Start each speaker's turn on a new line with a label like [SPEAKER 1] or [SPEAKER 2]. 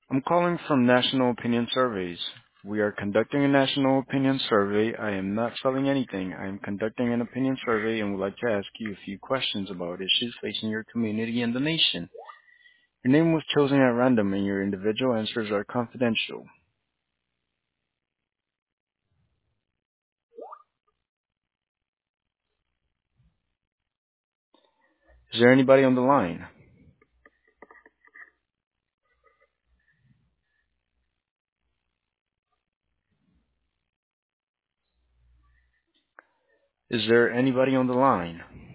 [SPEAKER 1] I'm calling from National Opinion Surveys. We are conducting a national opinion survey. I am not selling anything. I am conducting an opinion survey and would like to ask you a few questions about issues facing your community and the nation. Your name was chosen at random and your individual answers are confidential. Is there anybody on the line? Is there anybody on the line?